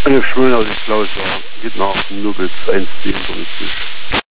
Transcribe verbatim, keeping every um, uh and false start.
Ich schwöre, dass ich glaube, es war, geht nach nur bis eins Komma zehn so richtig.